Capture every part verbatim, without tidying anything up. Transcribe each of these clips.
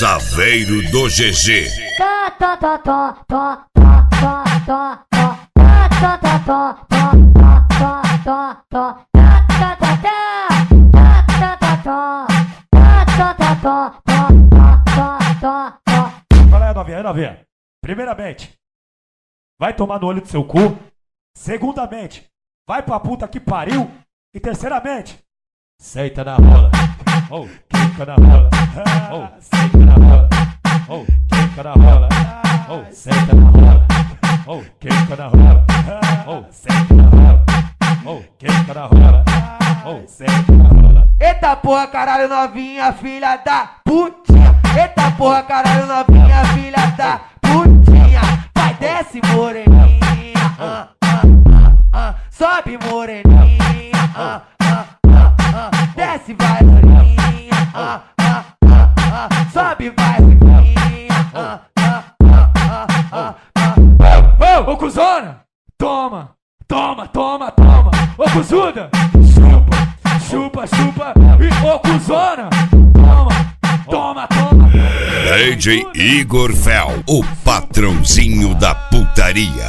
Saveiro do G G. Fala aí, novinha, aí, novinha. Primeiramente, vai tomar no olho do seu cu. Segundamente, vai pra puta que pariu. E terceiramente, senta na rola. Oh, quica na rola. Oh, senta na rola. Oh, quica na rola. Oh, senta na rola. Oh, quica na rola. Oh, senta na rola. Oh, quica na rola. Oh, senta na rola. Eita porra, caralho, novinha, filha da putinha. Eita porra, caralho, novinha, filha da putinha. Vai, desce, moreninha. Ah, ah, ah, ah. Sobe, moreninha. Ah, ah, ah, ah. Desce, vai, moreninha. Ah, ah, ah, ah. Sobe, vai, moreninha. Ah, ah, ah, ah, ah. Ô, ô, cuzona! Toma, toma, toma, toma! Ô, cuzuda! Chupa, chupa, chupa! E ô, cuzona! Toma, toma, toma! D J Igor Fel, o patrãozinho da putaria.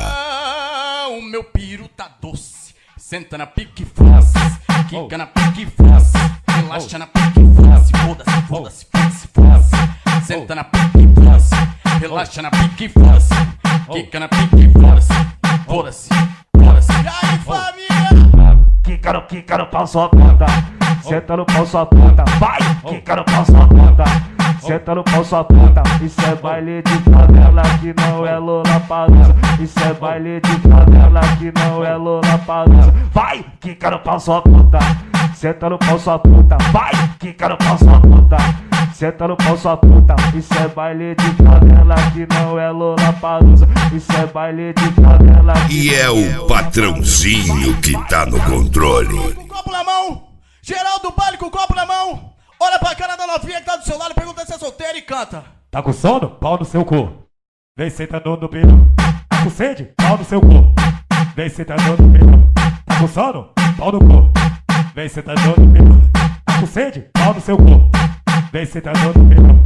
Ah, o meu piru tá doce. Senta na pique fácil, quica na pique fácil, relaxa na pique fácil, foda-se, foda-se, foda-se, foda-se. Senta na pique fácil, relaxa na pique fácil, quica na pique fácil, foda-se, foda-se. E aí, família? Quica no, quica no pau sua puta. Senta no pau sua puta. Vai! Quica no pau sua puta. Senta no pau sua puta. Isso é baile de favela que não é Lollapalooza. Isso é baile de favela que não é Lollapalooza. Vai! Quica no pau sua puta. Senta no pau sua puta. Vai! Quica no pau sua puta. Senta no pau sua puta. Isso é baile de favela que não é Lollapalooza. Isso é baile de favela que E é o patrãozinho que tá no controle. Com o copo na mão, geral do baile com o copo na mão. Olha pra cara da novinha que tá do seu lado, pergunta se é solteira e canta. Tá com sono? Pau no seu cu. Vem sentando no pilão. Tá com sede? Pau no seu cu. Vem sentando no pilão. Tá com sono? Pau no cu. Vem sentando no pilão. Tá com sede? Pau no seu cu. Vem sentando no pilão.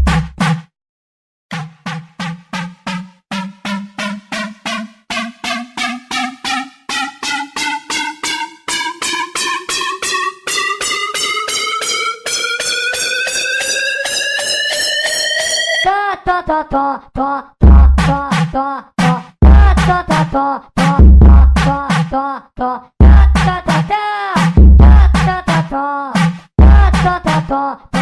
Ta